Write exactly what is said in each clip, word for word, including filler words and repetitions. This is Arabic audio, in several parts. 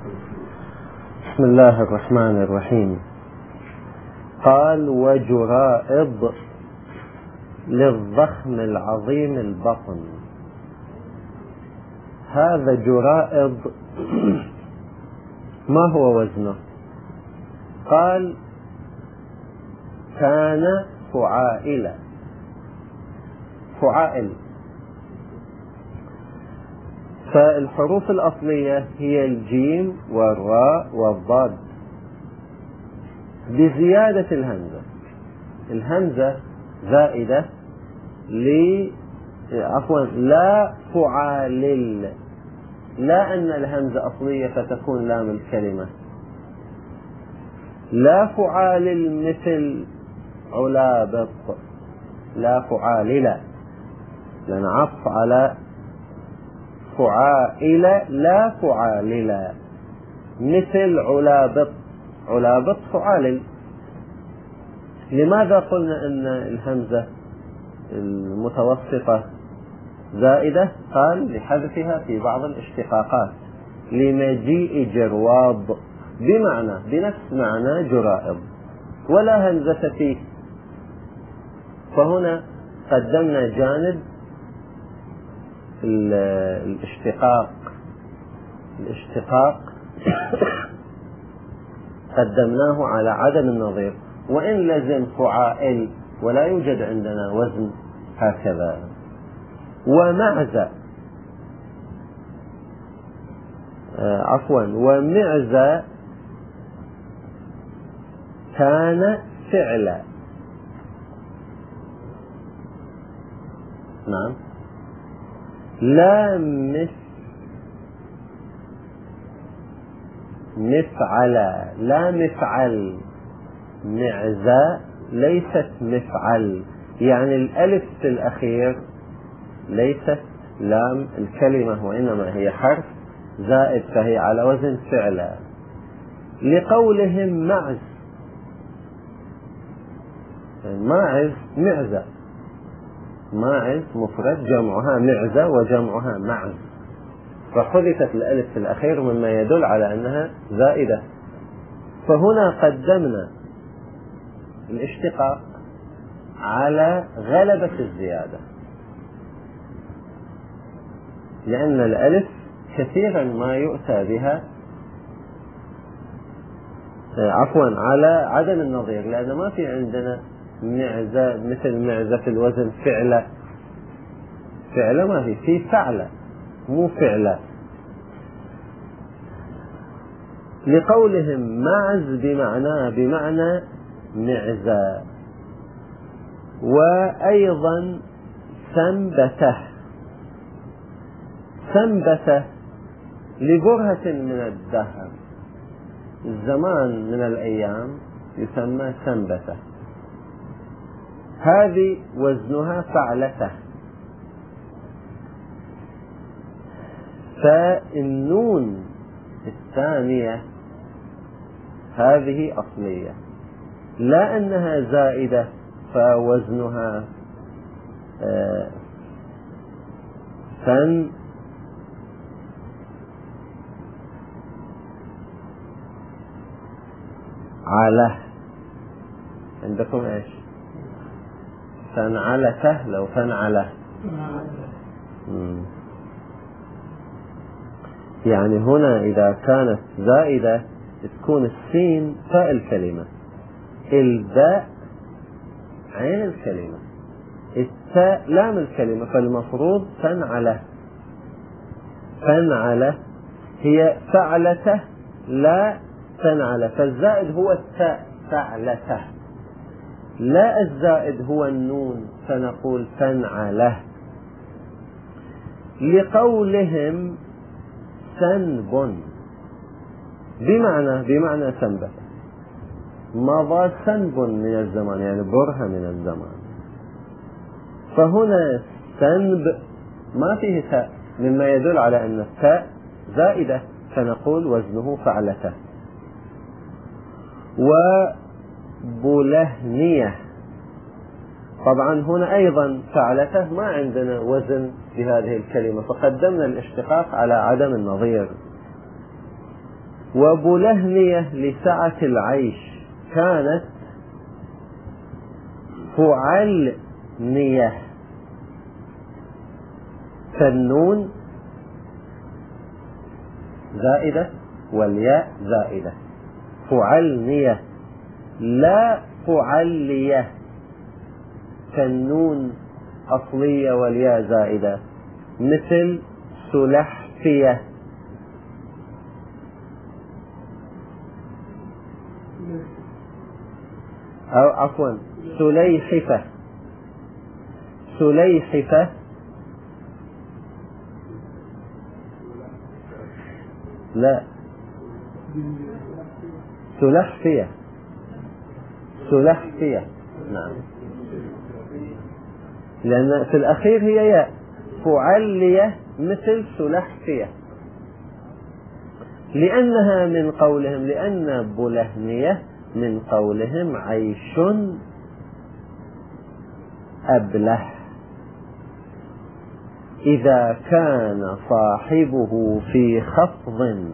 بسم الله الرحمن الرحيم. قال: وجرائض للضخم العظيم البطن. هذا جرائض ما هو وزنه؟ قال: كان فعائلا. فعائل، فالحروف الأصلية هي الجيم والراء والضاد بزيادة الهمزة. الهمزة زائدة ل عفوا لا فعالل، لا أن الهمزة أصلية فتكون لام الكلمة. لا فعالل مثل علابط، لا فعالل، لأن عطف على فعائل، لا فعالل. مثل علابط، علابط فعالل. لماذا قلنا أن الهمزة المتوسطة زائدة؟ قال: لحذفها في بعض الاشتقاقات، لمجيء جرواض بمعنى بنفس معنى جرائض ولا همزة فيه. فهنا قدمنا جانب الاشتقاق الاشتقاق قدمناه على عدم النظير، وإن لزم فعائل ولا يوجد عندنا وزن هكذا. ومعزة آه عفوا ومعزة كان فعلا. نعم. لا مس مفعل، لا مفعل. معزة ليست مفعل، يعني الألف في الأخير ليست لام الكلمة، وإنما هي حرف زائد، فهي على وزن فعلا. لقولهم معز، ماعز معزة، ماعز مفرد جمعها معزة وجمعها معز، فحذفت الألف في الأخير مما يدل على أنها زائدة. فهنا قدمنا الاشتقاق على غلبة الزيادة، لأن الألف كثيرا ما يؤتى بها عفوا على عدم النظير، لأن ما في عندنا معزة مثل معزة في الوزن فعلة. فعلة ما في، في فعلة مو فعلة. لقولهم معز بمعنى بمعنى معزة. وأيضا سنبته، سنبته لبرهة من الدهر، الزمان من الأيام يسمى سنبته، هذه وزنها فعلته. فالنون الثانية هذه أصلية، لا أنها زائدة فوزنها آه فن على. عندكم ايش؟ فنعلته، لو فنعله يعني هنا إذا كانت زائدة تكون السين فاء الكلمة، الباء عين الكلمة، التاء لام الكلمة، فالمفروض فنعله. فنعله هي فعلته لا فنعله، فالزائد هو التاء فعلته، لا الزائد هو النون، فنقول فنعله. لقولهم سنب بمعنى بمعنى سنبة، مضى سنب من الزمان، يعني برهة من الزمان. فهنا سنب ما فيه تاء، مما يدل على أن التاء زائدة، فنقول وزنه فعلته. وبلهنية، طبعا هنا أيضا فعلته ما عندنا وزن بهذه الكلمة، فقدمنا الاشتقاق على عدم النظير. وبلهنية لسعة العيش كانت فعلنية، فالنون زائدة والياء زائدة، فعلنية. لا فعلية، فالنون أصلية والياء زائدة، مثل سلحفية. أو عفوا سليحفة، سليحفة لا سلحفية، سلحفية نعم، لأن في الأخير هي ياء. فعلية مثل سلحفية، لأنها من قولهم، لأن بلهنية من قولهم عيش أبله إذا كان صاحبه في خفض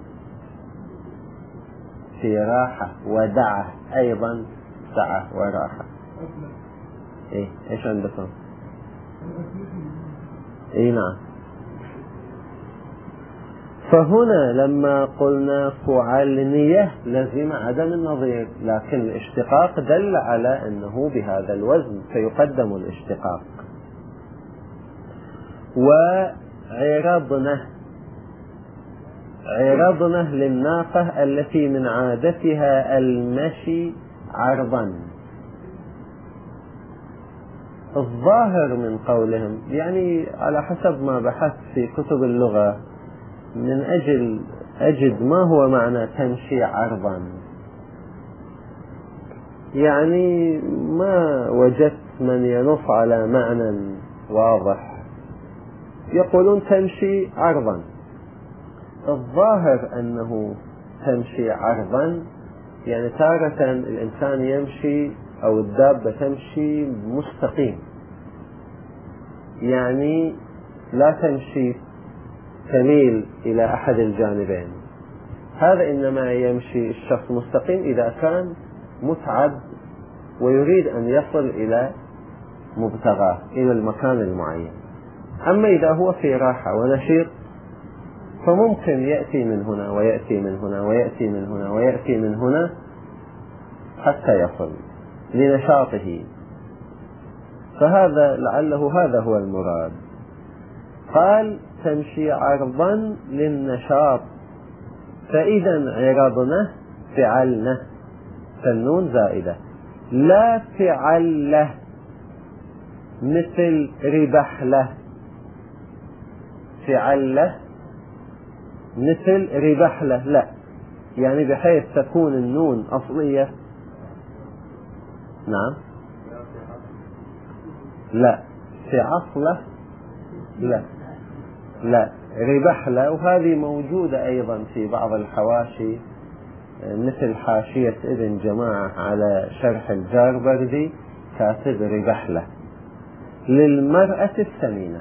في راحة، ودعه أيضا سعة وراحة. إيه إيش عندكم؟ إيه نعم. فهنا لما قلنا فعلنية لزم عدم النظير، لكن الاشتقاق دل على أنه بهذا الوزن فيقدم الاشتقاق. وعرضنه، عرضنه للناقة التي من عادتها المشي عرضا. الظاهر من قولهم، يعني على حسب ما بحثت في كتب اللغة من أجل أجد ما هو معنى تمشي عرضا، يعني ما وجدت من ينص على معنى واضح. يقولون تمشي عرضا. الظاهر أنه تمشي عرضا يعني تارة الإنسان يمشي أو الدابة تمشي مستقيم، يعني لا تمشي تميل إلى أحد الجانبين. هذا إنما يمشي الشخص مستقيم إذا كان متعب ويريد أن يصل إلى مبتغاه، إلى المكان المعين. أما إذا هو في راحة ونشيط فممكن يأتي من هنا ويأتي من هنا ويأتي من هنا ويأتي من هنا حتى يصل لنشاطه. فهذا لعله هذا هو المراد. قال تمشي عرضا للنشاط، فإذا عرضنه فعلنه، فالنون زائدة. لا فعله مثل ربحله، فعله مثل ربحله لا، يعني بحيث تكون النون أصلية. نعم لا، في عصله لا لا ربحله، وهذه موجودة أيضا في بعض الحواشي مثل حاشية ابن جماعة على شرح الجاربردي، كاتب ربحله للمرأة السمينة.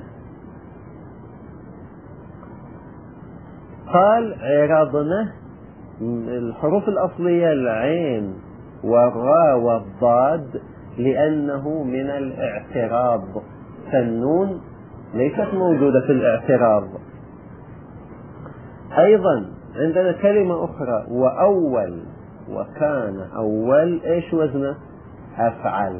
قال عرضنه، الحروف الأصلية العين والراء والضاد لأنه من الاعتراض، فالنون ليست موجودة في الاعتراض. أيضا عندنا كلمة أخرى وأول، وكان أول إيش وزنه؟ أفعل.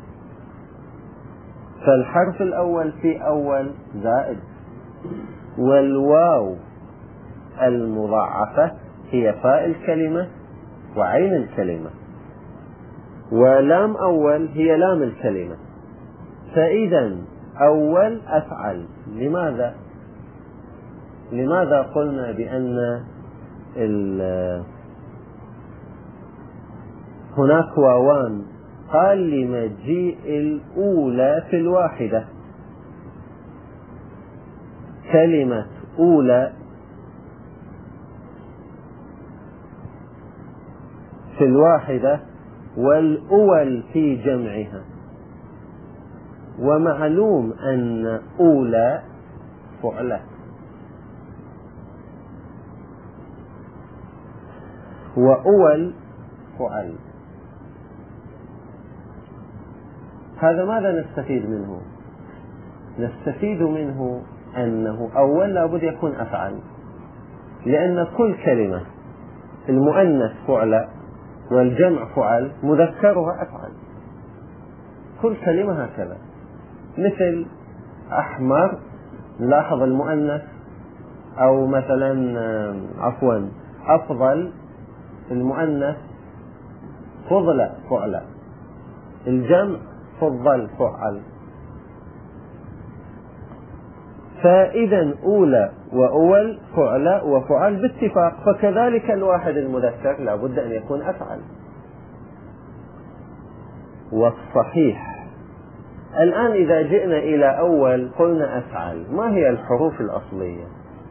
فالحرف الأول في أول زائد، والواو المضاعفة هي فاء الكلمة وعين الكلمة، ولام أول هي لام الكلمة. فإذا أول أفعل. لماذا؟ لماذا قلنا بأن هناك واوان؟ قال لمجيء الأولى في الواحدة. كلمة أولى في الواحدة والأول في جمعها، ومعلوم أن أولى فعلة. وأول فعل. هذا ماذا نستفيد منه؟ نستفيد منه أنه أول لابد يكون أفعل، لأن كل كلمة المؤنث فعل والجمع فعل مذكرها أفعل، كل كلمة هكذا. مثل أحمر لاحظ المؤنث، أو مثلا عفوا أفضل المؤنث فضل فعل، الجمع فضل فعل. فإذا أولى وأول فعل وفعل باتفاق، فكذلك الواحد المذكر لا بد أن يكون أفعل. والصحيح الآن إذا جئنا إلى أول قلنا أفعل، ما هي الحروف الأصلية؟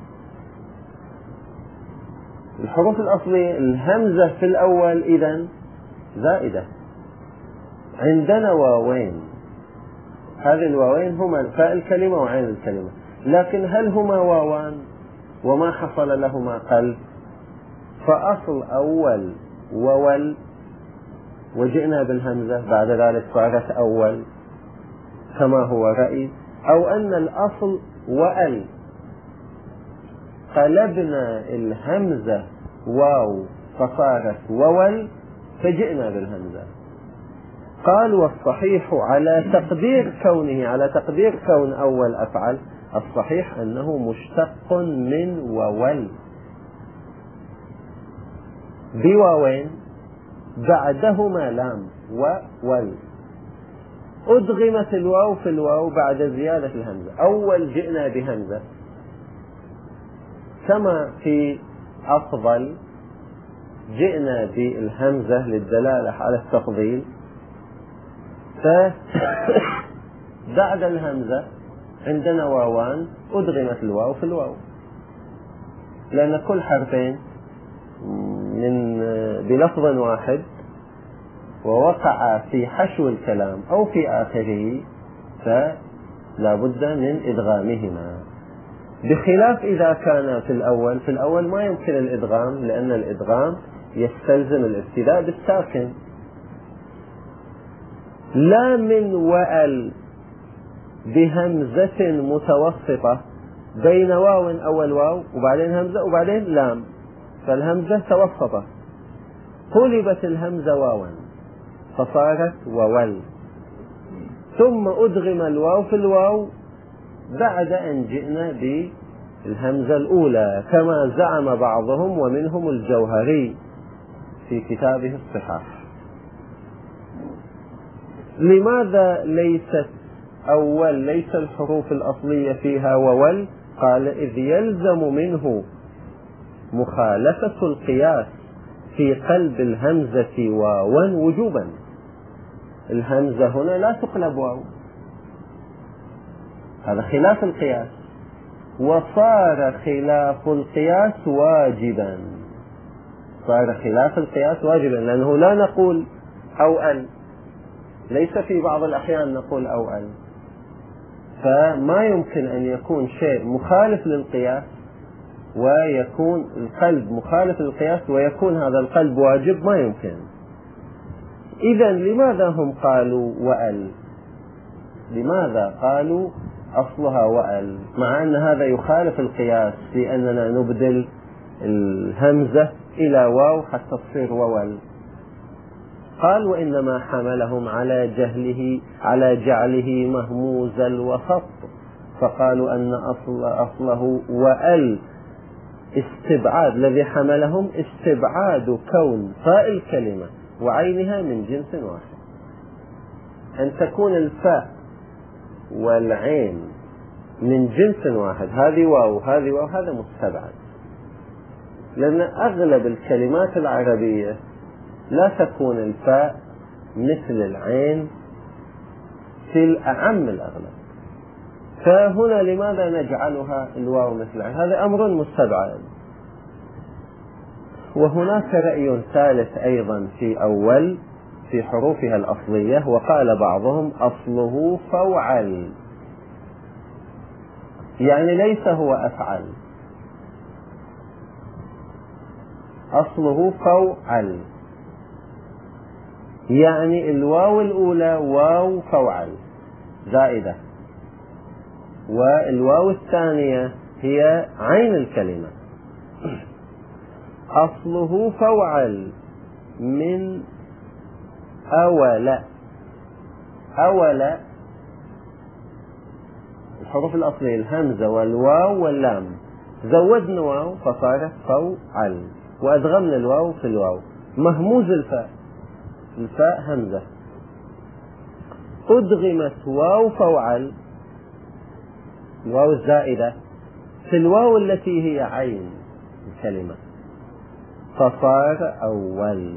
الحروف الأصلية الهمزة في الأول إذن زائدة، عندنا واوين، هذه الواوين هما فاء الكلمة وعين الكلمة، لكن هل هما واوان وما حصل لهما قلب؟ فأصل أول وول وجئنا بالهمزة بعد ذلك صارت أول كما هو رأي، أو أن الأصل وأل قلبنا الهمزة واو فصارت وول فجئنا بالهمزة. قال والصحيح على تقدير كونه على تقدير كون أول أفعل، الصحيح أنه مشتق من وول بواوين بعدهما لام وول، أدغمت الواو في الواو بعد زيادة الهمزة. أول جئنا بهمزة كما في أفضل جئنا بالهمزة للدلالة على التفضيل، فبعد الهمزة عندنا واوان أدغمت الواو في الواو، لأن كل حرفين من بلفظ واحد ووقع في حشو الكلام أو في آخره فلا بد من إدغامهما، بخلاف إذا كان في الأول في الأول ما يمكن الإدغام، لأن الإدغام يستلزم الابتداء بالساكن. لا من وأل بهمزة متوسطة بين واو أول واو وبعدين همزة وبعدين لام، فالهمزة توسطة، قلبت الهمزة واوا فصارت وول، ثم أدغم الواو في الواو بعد أن جئنا بالهمزة الأولى كما زعم بعضهم ومنهم الجوهري في كتابه الصحاح. لماذا ليست أول ليس الحروف الأصلية فيها وول؟ قال إذ يلزم منه مخالفة القياس في قلب الهمزة واوا وجوبا، الهمزة هنا لا تقلب واو، هذا خلاف القياس، وصار خلاف القياس واجبا، صار خلاف القياس واجبا، لأنه لا نقول أو أل، ليس في بعض الأحيان نقول أو أل، فما يمكن أن يكون شيء مخالف للقياس ويكون القلب مخالف للقياس ويكون هذا القلب واجب، ما يمكن. إذن لماذا هم قالوا وأل؟ لماذا قالوا أصلها وأل مع أن هذا يخالف القياس في أننا نبدل الهمزة إلى واو حتى تصير وول؟ قال وإنما حملهم على جهله على جعله مهموز الوسط، فقالوا أن أصل أصله وأل استبعاد، الذي حملهم استبعاد كون فاء الكلمة وعينها من جنس واحد، أن تكون الفاء والعين من جنس واحد، هذه واو هذه واو، هذا مستبعد، لأن أغلب الكلمات العربية لا تكون الفاء مثل العين في الأعم الأغلب، فهنا لماذا نجعلها الواو مثل العين؟ هذا أمر مستبعد. وهناك رأي ثالث أيضا في أول في حروفها الأصلية، وقال بعضهم أصله فوعل، يعني ليس هو أفعل، أصله فوعل، يعني الواو الأولى واو فوعل زائدة، والواو الثانية هي عين الكلمة. أصله فوعل من أول. أول الحروف الأصلية الهمزة والواو واللام، زودنا واو فصارت فوعل، وأدغمنا الواو في الواو. مهموز الفاء، الفاء همزة، أدغمت واو فوعل، الواو الزائدة، في الواو التي هي عين الكلمة، فصار أول.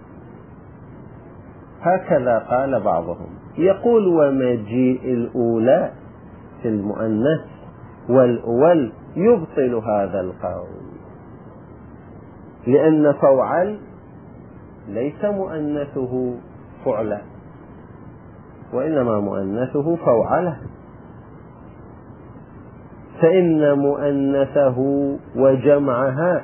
هكذا قال بعضهم. يقول ومجيء الأولى في المؤنث والأول يبطل هذا القول، لأن فوعل ليس مؤنثه فعلة، وإنما مؤنثه فوعلة، فإن مؤنثه وجمعها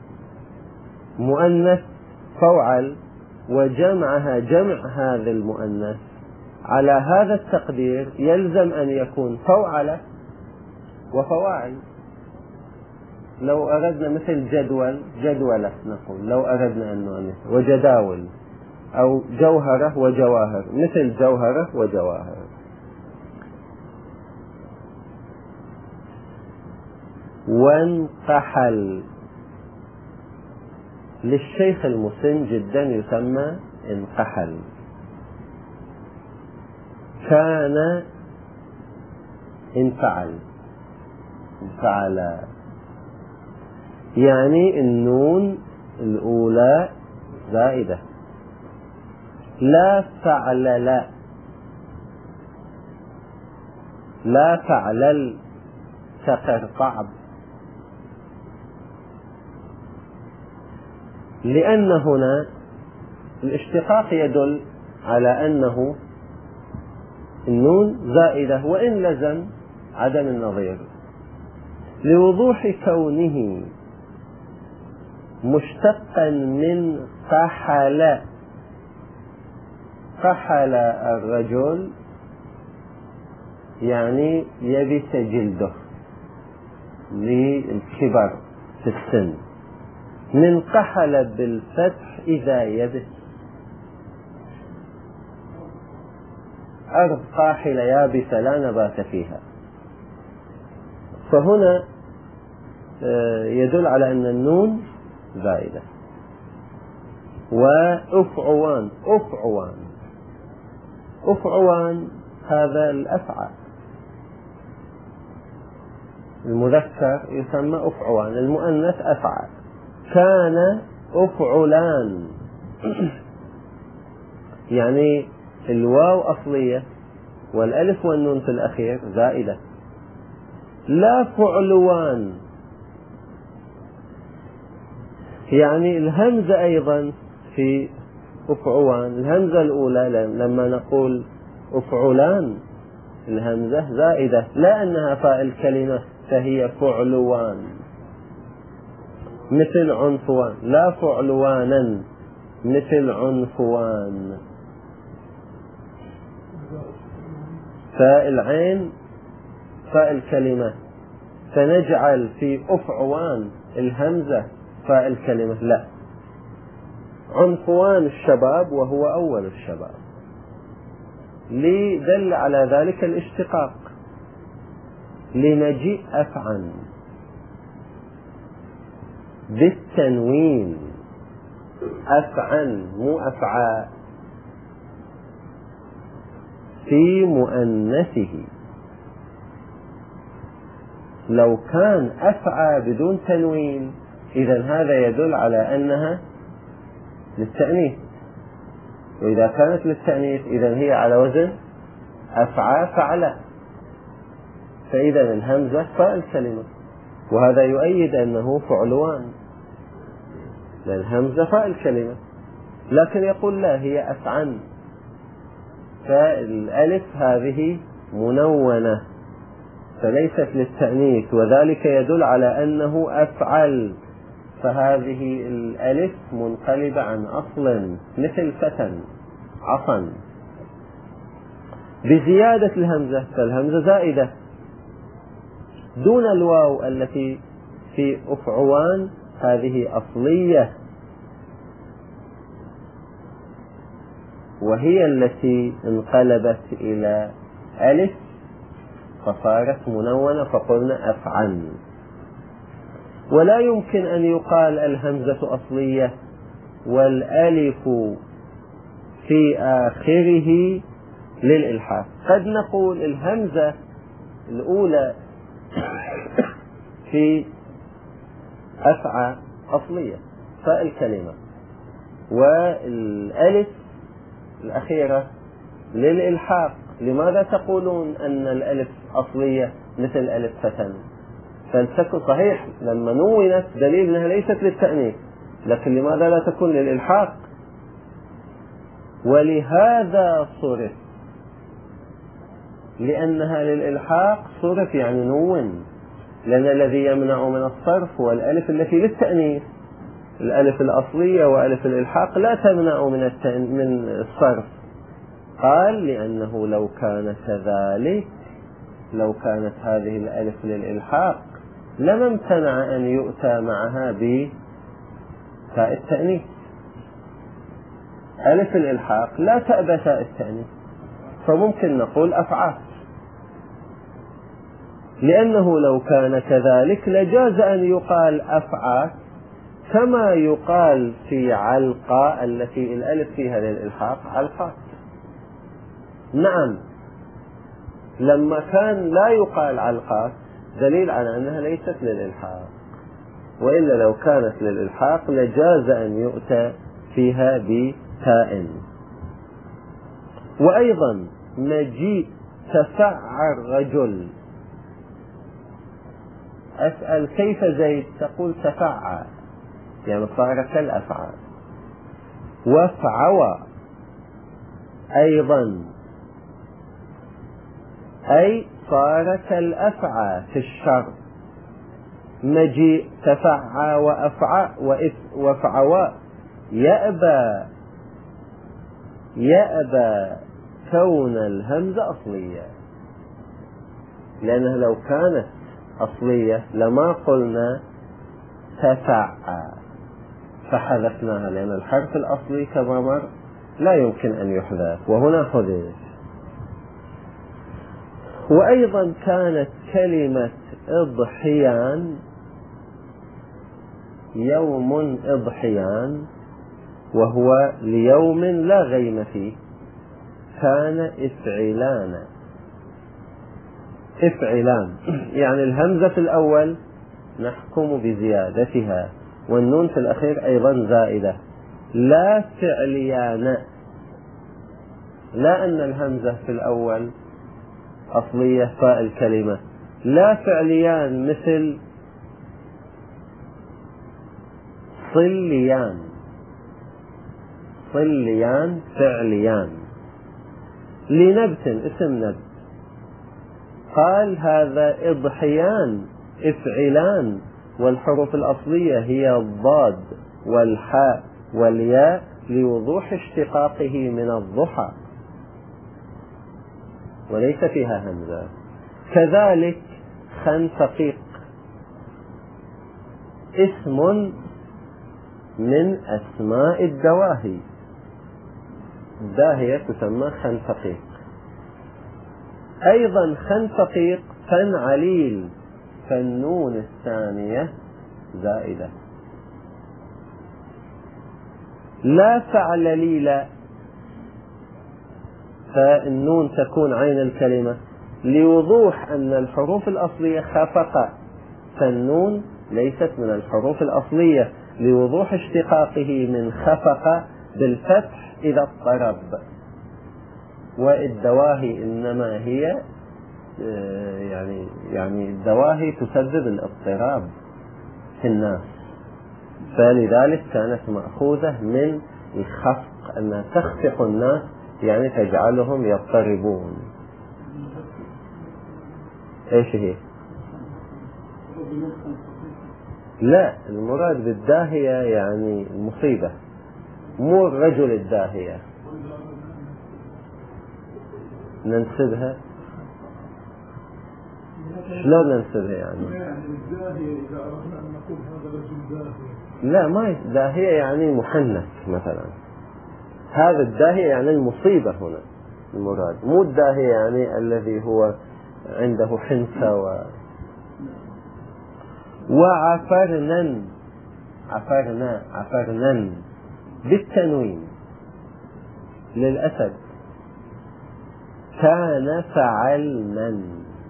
مؤنث فوعل وجمعها جمع هذا المؤنث، على هذا التقدير يلزم أن يكون فوعلة وفواعل. لو أردنا مثل جدول جدولة نقول، لو أردنا أن نؤنث، وجداول، أو جوهرة وجواهر، مثل جوهرة وجواهر. وانقحل للشيخ المسن جدا يسمى انقحل. كان انفعل، انفعل، يعني النون الأولى زائدة. لا فعلل، لا فعلل كقرطعب، لأن هنا الاشتقاق يدل على أنه النون زائدة، وإن لزم عدم النظير، لوضوح كونه مشتقا من قحل. قحل الرجل يعني يبس جلده للكبر في السن، من قحل بالفتح إذا يبس. أرض قاحلة يابسة لا نبات فيها، فهنا يدل على أن النون زائدة. وأفعوان، أفعوان، أفعوان هذا الأفعى، المذكر يسمى أفعوان، المؤنث أفعى. كان أفعلان، يعني الواو أصلية والألف والنون في الأخير زائدة. لا فعلوان، يعني الهمزة أيضا في أفعوان، الهمزة الأولى لما نقول أفعلان الهمزة زائدة، لا أنها فاء الكلمة فهي فعلوان، مثل عنفوان. لا فعلوانا مثل عنفوان. فاء العين فاء الكلمة، فنجعل في أفعوان الهمزة فاء الكلمة؟ لا، عنفوان الشباب وهو أول الشباب، لدل على ذلك الاشتقاق لمجيء أفعن بالتنوين، أفعن مو أفعى، في مؤنثه. لو كان أفعى بدون تنوين إذن هذا يدل على أنها للتأنيث، وإذا كانت للتأنيث إذن هي على وزن أفعى فعلى، فإذا الهمزة فاء الكلمة، وهذا يؤيد أنه فعلوان، لأن الهمزة فاء الكلمة. لكن يقول لا، هي أفعن، فالألف هذه منونة فليست للتأنيث، وذلك يدل على أنه أفعل، فهذه الألف منقلبة عن أصل مثل فتن عصا بزيادة الهمزة، فالهمزة زائدة دون الواو التي في أفعوان، هذه أصلية وهي التي انقلبت إلى ألف فصارت منونة فقلنا أفعن. ولا يمكن أن يقال الهمزة أصلية والألف في آخره للإلحاق. قد نقول الهمزة الأولى في أفعى أصلية فاء الكلمة، والألف الأخيرة للإلحاق. لماذا تقولون أن الألف أصلية مثل ألف فتن؟ فلتكن صحيح لما نونت دليل أنها ليست للتأنيث، لكن لماذا لا تكون للإلحاق؟ ولهذا صرف، لأنها للإلحاق صرف يعني نون، لأن الذي يمنع من الصرف هو الألف التي للتأنيث. الألف الأصلية وألف الإلحاق لا تمنع من من الصرف. قال لأنه لو كان كذلك، لو كانت هذه الألف للإلحاق لما امتنع أن يؤتى معها بتاء التأنيث. ألف الإلحاق لا تأبى تاء التأنيث، فممكن نقول أفعى، لأنه لو كان كذلك لجاز أن يقال أفعى كما يقال في علقة التي الألف فيها للإلحاق علقات. نعم، لما كان لا يقال علقات دليل على أنها ليست للإلحاق، وإلا لو كانت للإلحاق لجاز أن يؤتى فيها بتاء. وأيضا مجيء تفعل رجل، أسأل كيف زيد؟ تقول تفعل يعني صار كالأفعال. وفعوى أيضا أي صار كالأفعى في الشر. مجيء تفعى وأفعى وفعوى يأبى، يأبى كون الهمزة أصلية، لأنها لو كانت أصلية لما قلنا تفعى فحذفناها، لأن الحرف الأصلي كما مر لا يمكن أن يحذف، وهنا حذف. وأيضا كانت كلمة اضحيان يوم اضحيان، وهو ليوم لا غيم فيه، كان افعلان. افعلان يعني الهمزة في الأول نحكم بزيادتها، والنون في الأخير أيضا زائدة. لا فعليان، لا أن الهمزة في الأول أصلية فاء الكلمة، لا فعليان مثل صليان، صليان فعليان. لنبت اسم نبت، قال هذا اضحيان افعلان، والحروف الأصلية هي الضاد والحاء والياء لوضوح اشتقاقه من الضحى وليس فيها همزة. كذلك خنفقيق اسم من أسماء الدواهي، الداهية تسمى خنفقيق. أيضا خنفقيق فنعليل، فالنون الثانية زائدة. لا فعلليل، فالنون تكون عين الكلمة لوضوح أن الحروف الأصلية خفق، فالنون ليست من الحروف الأصلية لوضوح اشتقاقه من خفق بالفتح إذا اضطرب. والدواهي إنما هي يعني يعني الدواهي تسبب الاضطراب في الناس، فلذلك كانت مأخوذة من الخفق، أنها تخفق الناس يعني تجعلهم يضطربون. ايش هي؟ لا، المراد بالداهية يعني المصيبة، مو الرجل الداهية. ننسبها؟ شلون ننسبها يعني؟ لا، ما داهية يعني محنك مثلا. هذا الداهية يعني المصيبة هنا المراد، مو الداهية يعني الذي هو عنده حنسة. و... وعفرنا، عفرنا عفرنا بالتنوين للأسد، كان فعلنا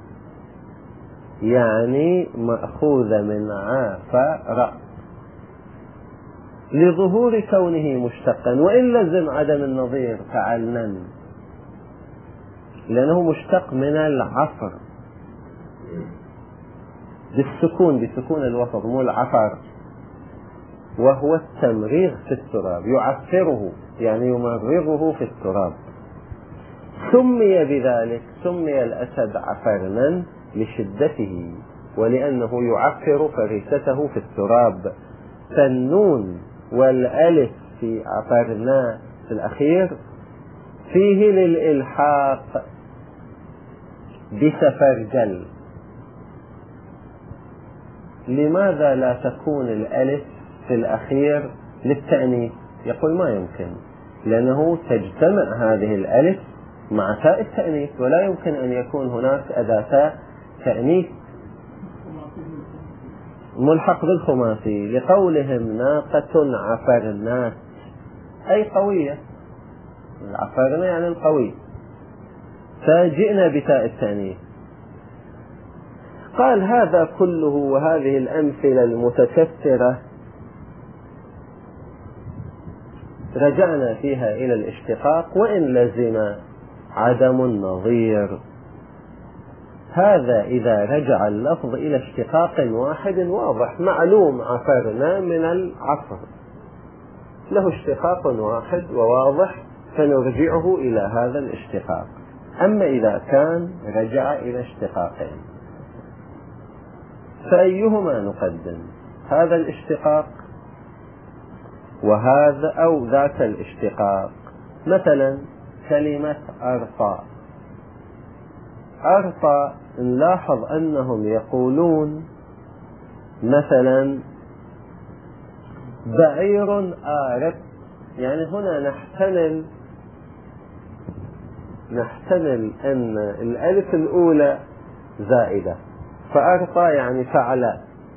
يعني مأخوذ من عافر لظهور كونه مشتقا، وإن لزم عدم النظير فعلنا لأنه مشتق من العفر بالسكون، بسكون الوسط مو العفر، وهو التمريغ في التراب، يعفره يعني يمرغه في التراب. سمي بذلك، سمي الأسد عفرنا لشدته ولأنه يعفر فريسته في التراب. فالنون والألف في عفرنا في الأخير فيه للإلحاق بسفرجل. لماذا لا تكون الألف في الأخير للتأنيث؟ يقول ما يمكن، لأنه تجتمع هذه الألف مع تاء التأنيث، ولا يمكن أن يكون هناك أداة تأنيث ملحق بالخماسي، لقولهم ناقة عفرنات أي قوية، العفرنة يعني القوي، فجئنا بتاء التأنيث. قال هذا كله وهذه الأمثلة المتكثرة رجعنا فيها إلى الاشتقاق وإن لزم عدم النظير. هذا إذا رجع اللفظ إلى اشتقاق واحد واضح معلوم، عفرنا من العفر له اشتقاق واحد وواضح فنرجعه إلى هذا الاشتقاق. أما إذا كان رجع إلى اشتقاقين فأيهما نقدم؟ هذا الاشتقاق وهذا أو ذاك الاشتقاق؟ مثلا كلمة أرطى، أرطى نلاحظ أنهم يقولون مثلا بعير آرط، يعني هنا نحتمل نحتمل أن الألف الأولى زائدة، فأرطى يعني فعل،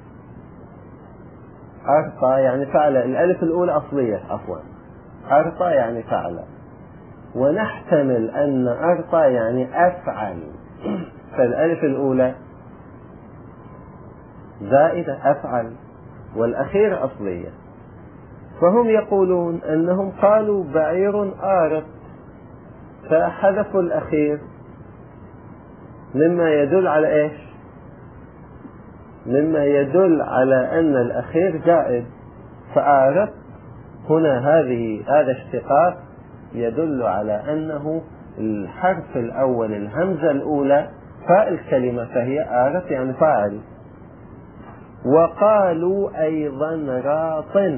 أرطى يعني فعل، الألف الأولى أصلية عفوا، أرطى يعني فعل، ونحتمل أن أرطى يعني أفعل، فالألف الأولى زائدة أفعل والأخير أصلية. فهم يقولون أنهم قالوا بعير آرط فحذفوا الأخير مما يدل على إيش؟ مما يدل على أن الأخير زائد، فآرط هنا هذه هذا اشتقاق يدل على أنه الحرف الأول الهمزة الأولى فاء الكلمة، فهي آرط يعني فاعل. وقالوا أيضا راط،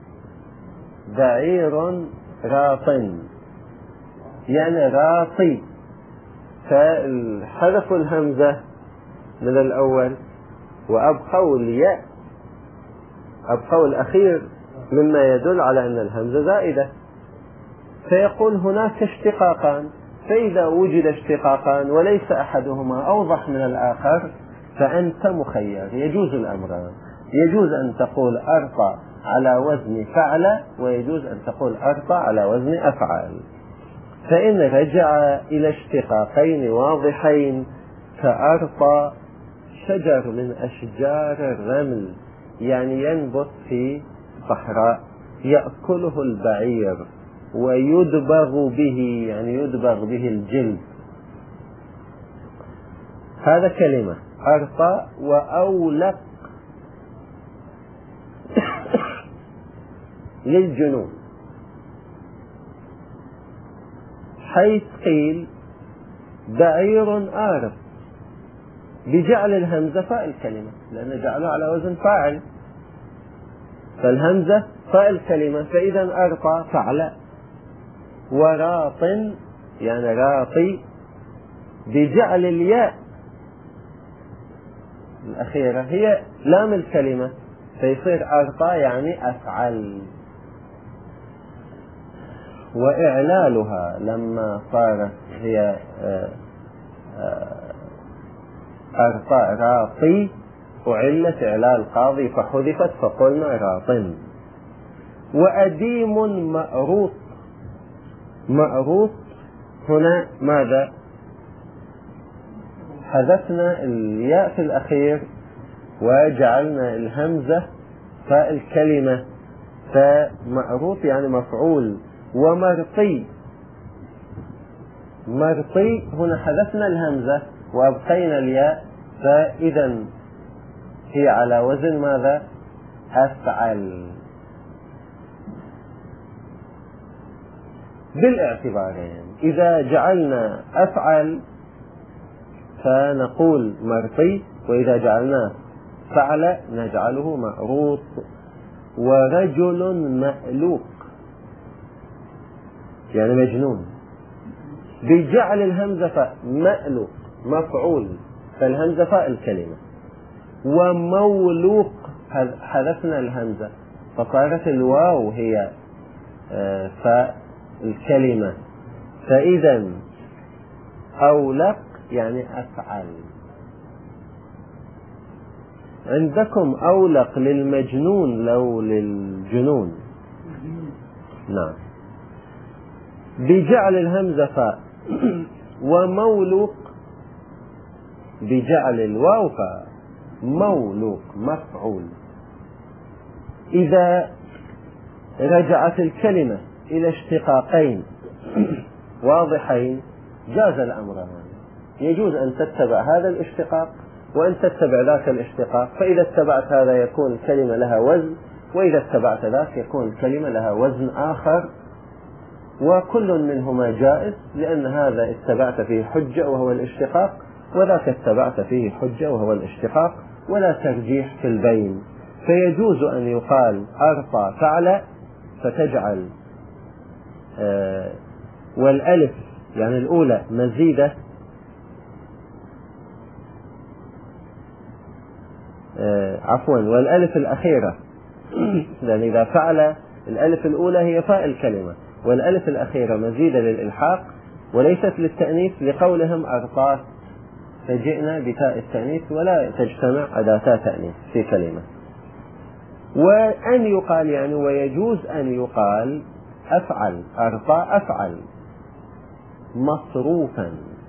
بعير راط يعني راطي، فحذفوا الهمزة من الأول وأبقوا الياء، أبقوا الأخير مما يدل على أن الهمزة زائدة. فيقول هناك اشتقاقان، فإذا وجد اشتقاقان وليس أحدهما أوضح من الآخر فأنت مخير، يجوز الأمران، يجوز أن تقول أرطى على وزن فعل، ويجوز أن تقول أرطى على وزن أفعل. فإن رجع إلى اشتقاقين واضحين كأرطى شجر من أشجار الرمل، يعني ينبت في صحراء يأكله البعير، ويدبغ به يعني يدبغ به الجلد، هذا كلمة أرطى. وأولق للجنون، حيث قيل بعير آرط بجعل الهمزة فاء الكلمة، لأن جعله على وزن فاعل، فالهمزة فاء الكلمة، فإذا أرطى فعل. وراط يعني راطي بجعل الياء الأخيرة هي لام الكلمة، فيصير أرطى يعني أفعل. وإعلالها لما صارت هي أرطى راطي أعلت إعلال قاضي فحذفت فقلنا راط. وأديم مأروط، مأروط هنا ماذا؟ حذفنا الياء في الأخير وجعلنا الهمزة فاء الكلمة، فمأروط يعني مفعول. ومرطي، مرطي هنا حذفنا الهمزة وأبقينا الياء، فإذا هي على وزن ماذا؟ أفعل. بالاعتبارين، إذا جعلنا أفعل فنقول مرطي، وإذا جعلناه فعل نجعله مأروط. ورجل مألوق يعني مجنون بجعل الهمزة فاء، مألوق مفعول، فالهمزة فاء الكلمة. ومولوق حذفنا الهمزة فصارت الواو هي فاء الكلمة، فإذا أولق يعني أفعل. عندكم أولق للمجنون لو للجنون؟ نعم، بجعل الهمزة فاء. ومولوق بجعل الواو فاء، مولوق مفعول. إذا رجعت الكلمة إلى اشتقاقين واضحين جاز الأمر، يجوز أن تتبع هذا الاشتقاق وأن تتبع ذاك الاشتقاق، فإذا اتبعت هذا يكون الكلمة لها وزن، وإذا اتبعت ذاك يكون الكلمة لها وزن آخر، وكل منهما جائز، لأن هذا اتبعت فيه حجة وهو الاشتقاق، وذاك اتبعت فيه حجة وهو الاشتقاق، ولا ترجيح في البين. فيجوز أن يقال أرطى فعل فتجعل آه والألف يعني الأولى مزيدة آه عفوا والألف الأخيرة لأن إذا فعل الألف الأولى هي فاء الكلمة، والألف الأخيرة مزيدة للإلحاق وليست للتأنيث، لقولهم أرطات، فجئنا بتاء التأنيث ولا تجتمع أداتا تأنيث في كلمة. وأن يقال يعني ويجوز أن يقال أفعل، أرطى أفعل مصروفا،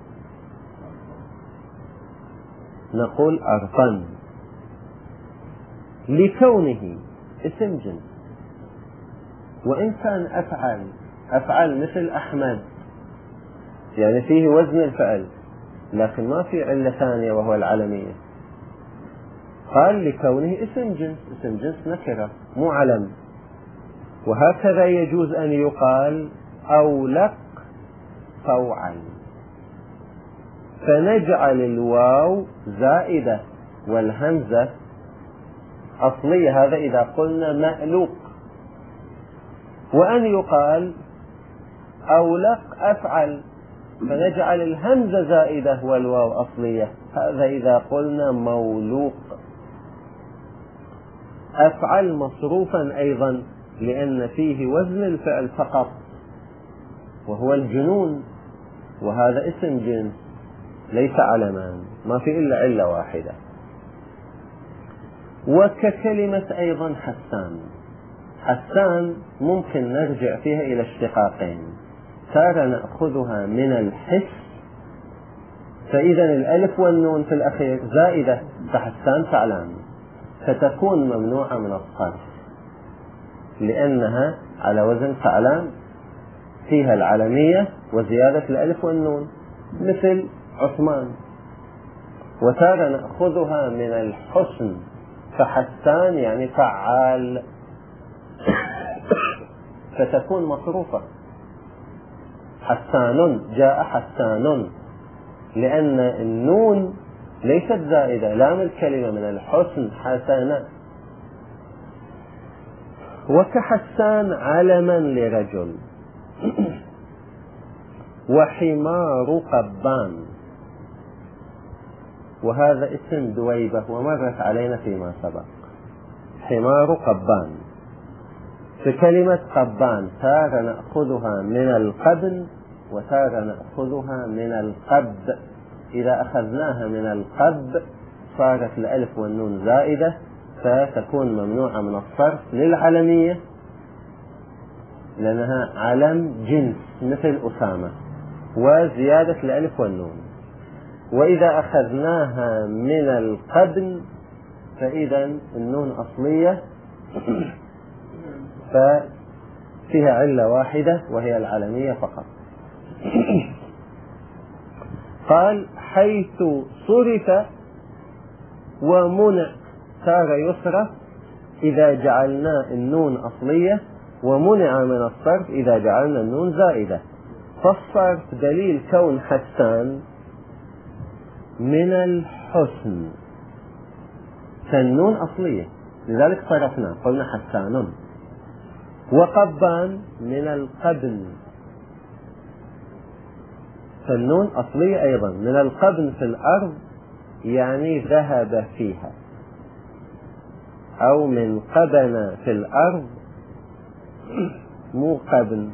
نقول أرطا لكونه اسم جنس. وإن كان أفعل أفعل مثل أحمد يعني فيه وزن الفعل لكن ما في علة ثانية وهو العلمية، قال لكونه اسم جنس، اسم جنس نكرة مو علم. وهكذا يجوز أن يقال أولق فوعل، فنجعل الواو زائدة والهمزة أصلية، هذا إذا قلنا مألوق. وأن يقال أولق أفعل فنجعل الهمزة زائدة والواو أصلية، هذا إذا قلنا مولوق. أفعل مصروفا أيضا لأن فيه وزن الفعل فقط وهو الجنون، وهذا اسم جنس ليس علمان، ما في إلا علة واحدة. وككلمة أيضا حسان، حسان ممكن نرجع فيها إلى اشتقاقين، تارة نأخذها من الحس، فإذا الألف والنون في الأخير زائدة فحسان فعلان، فتكون ممنوعة من الصرف لأنها على وزن فعلان فيها العلمية وزيادة الألف والنون مثل عثمان. وتارة نأخذها من الحسن فحسان يعني فعال فتكون مصروفة، حسان جاء حسان لأن النون ليست زائدة، لام الكلمة من الحسن حسنة. وكحسان علما لرجل، وحمار قبان، وهذا اسم دويبة ومرت علينا فيما سبق. حمار قبان، في كلمة قبان تارة نأخذها من القبن وتارة نأخذها من القب. إذا أخذناها من القب صارت الألف والنون زائدة فتكون ممنوعة من الصرف للعلمية لأنها علم جنس مثل أسامة وزيادة الألف والنون. وإذا أخذناها من القبن فإذا النون أصلية ففيها علة واحدة وهي العلمية فقط. قال حيث صرف ومنع، تارة يصرف إذا جعلنا النون أصلية ومنع من الصرف إذا جعلنا النون زائدة. فالصرف دليل كون حسان من الحسن، فالنون أصلية لذلك صرفنا قلنا حسان. وقبان من القبن، فالنون أصلية أيضا. من القبن في الأرض يعني ذهب فيها، أو من قبن في الأرض مو قبن،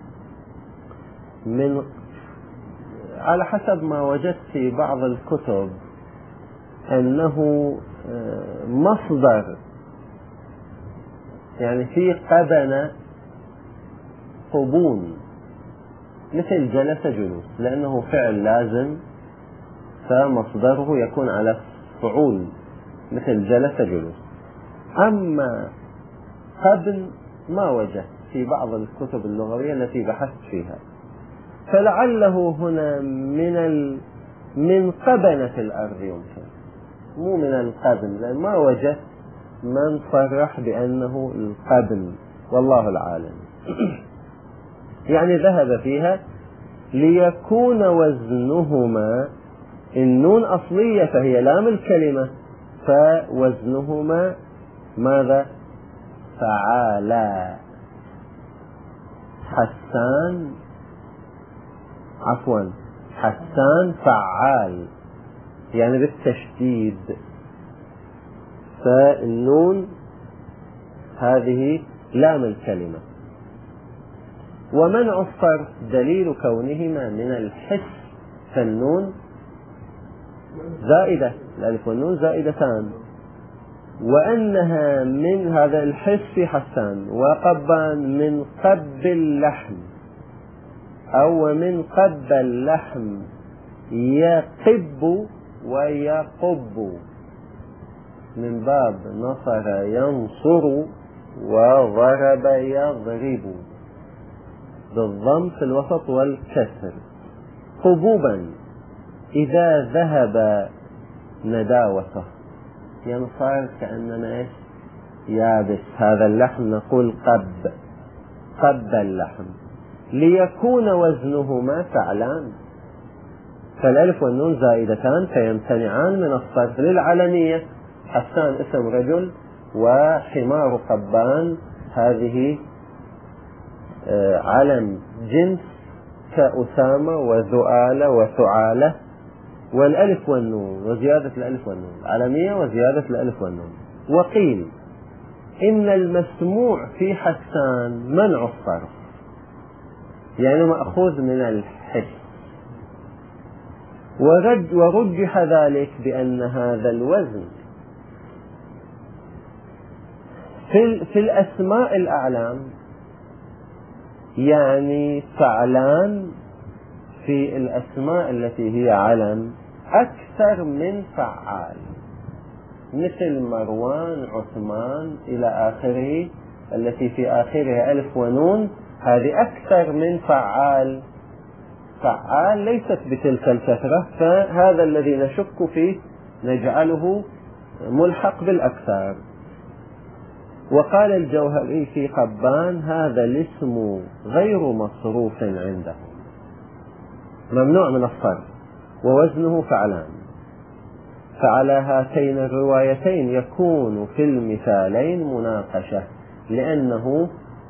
من على حسب ما وجدت في بعض الكتب أنه مصدر، يعني في قبن قبون مثل جلس جلوس، لأنه فعل لازم فمصدره يكون على فعول مثل جلس جلوس. أما قبن ما وجدت في بعض الكتب اللغوية التي بحثت فيها، فلعله هنا من ال... من قبن في الأرض يمكن، مو من القبن، لأن ما وجدت من صرح بأنه القبن والله العالم. يعني ذهب فيها ليكون وزنهما، النون أصلية فهي لام الكلمة، فوزنهما ماذا؟ فعالا. حسان عفوا حسان فعال يعني بالتشديد، فالنون هذه لام الكلمة. ومنع الصرف دليل كونهما من الحس، فالنون زائدة، الألف والنون زائدتان، وأنها من هذا الحس في حسان. وقبان من قب اللحم، أو من قب اللحم يقب ويقب، من باب نصر ينصر وضرب يضرب، بالضم في الوسط والكسر. قبوبا إذا ذهب نداوته، يعني صار كأننا إيش يابس هذا اللحم، نقول قب قب اللحم. ليكون وزنهما فعلان، فالألف والنون زائدتان فيمتنعان من الصرف للعلمية. حسان اسم رجل، وحمار قبان هذه علم جنس كأسامة وذؤالة وثعالة، والألف والنون وزيادة الألف والنون، علمية وزيادة الألف والنون. وقيل إن المسموع في حسان منع الصرف، يعني مأخوذ من الحس. ورج ورجح ذلك بأن هذا الوزن في, في الأسماء الأعلام، يعني فعلان في الأسماء التي هي علم أكثر من فعال، مثل مروان عثمان إلى آخره، التي في آخرها ألف ونون، هذه أكثر من فعال. فعال ليست بتلك الكثرة، فهذا الذي نشك فيه نجعله ملحق بالأكثر. وقال الجوهري في قبان هذا الاسم غير مصروف عنده، ممنوع من الصرف، ووزنه فعلان. فعلى هاتين الروايتين يكون في المثالين مناقشة، لأنه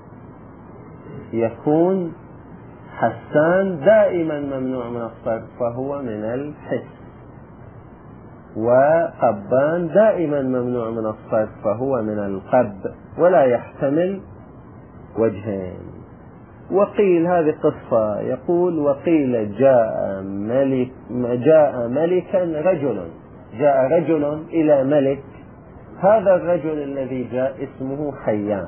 يكون حسان دائما ممنوع من الصرف فهو من الحس، وقبان دائما ممنوع من الصرف فهو من القب، ولا يحتمل وجهين. وقيل هذه قصة، يقول وقيل جاء ملك جاء ملكا رجل جاء رجل إلى ملك، هذا الرجل الذي جاء اسمه حيان،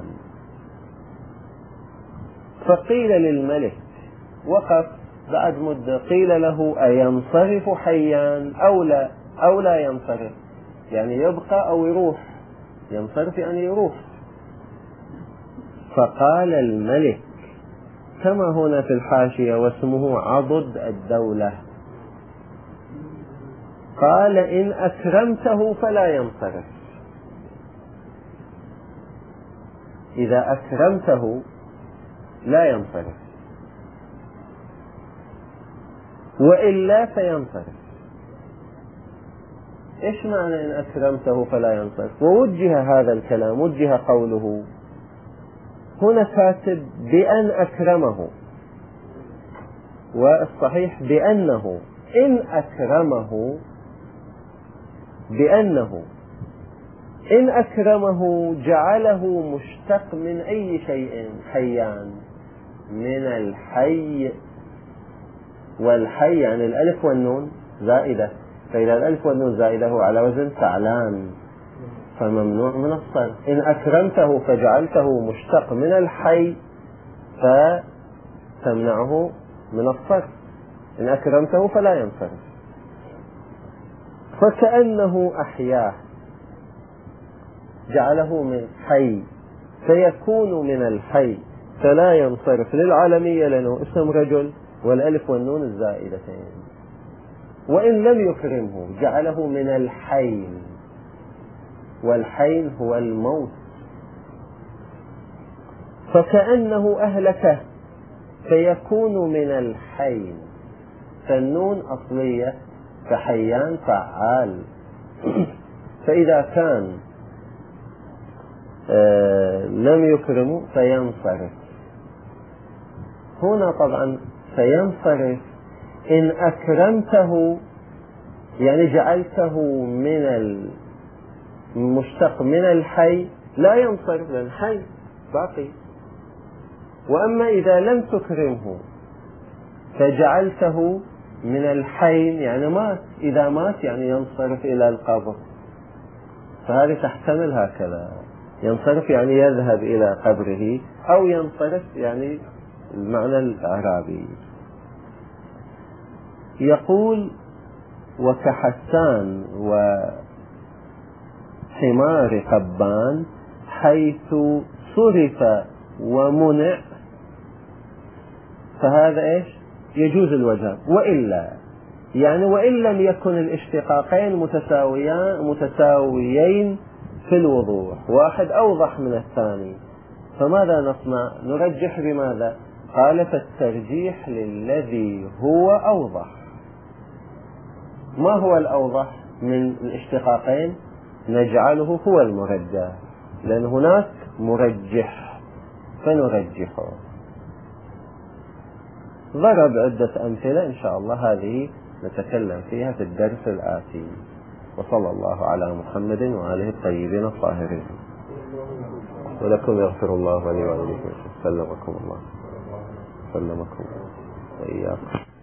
فقيل للملك وقف بعد مدة قيل له أينصرف حيان أو لا أو لا ينصرف، يعني يبقى أو يروح، ينصرف يعني يروح. فقال الملك كما هنا في الحاشية واسمه عضد الدولة، قال إن أكرمته فلا ينصرف، إذا أكرمته لا ينصرف وإلا فينصرف. إيش معنى إن أكرمته فلا ينصرف؟ ووجه هذا الكلام، وجه قوله هنا كاتب بأن أكرمه، والصحيح بأنه إن أكرمه، بأنه إن أكرمه جعله مشتق من أي شيء، حيان من الحي، والحي يعني الألف والنون زائدة، فإذا الألف والنون زائدة هو على وزن فعلان فممنوع من الصرف. إن أكرمته فجعلته مشتق من الحي فتمنعه من الصرف، إن أكرمته فلا ينصرف. فكأنه أحياه جعله من حي فيكون من الحي فلا ينصرف للعالمية لأنه اسم رجل والألف والنون الزائدتين. وإن لم يكرمه جعله من الحين، والحين هو الموت، فكأنه أهلكه فيكون من الحين، فالنون أصلية كحيان فعال. فإذا كان آه لم يكرمه فينصرف. هنا طبعا فينصرف إن أكرمته يعني جعلته من المشتق من الحي لا ينصرف لأن حي باقي. وأما إذا لم تكرمه فجعلته من الحين يعني مات، إذا مات يعني ينصرف إلى القبر، فهذه تحتمل هكذا، ينصرف يعني يذهب إلى قبره، أو ينصرف يعني المعنى الإعرابي. يقول وكحسان وحمار قبان حيث صرف ومنع، فهذا إيش يجوز الوجه. وإلا يعني وإن لم يكن الاشتقاقين متساويان متساويين في الوضوح، واحد أوضح من الثاني، فماذا نصنع؟ نرجح بماذا؟ قال فالترجيح للذي هو أوضح. ما هو الأوضح من الاشتقاقين؟ نجعله هو المرجح، لأن هناك مرجح فنرجحه. ضرب عدة أمثلة إن شاء الله هذه نتكلم فيها في الدرس الآتي. وصلى الله على محمد وآله الطيبين الطاهرين. ولكم يغفر الله لي ولكم. سلمكم الله سلمكم وإياكم.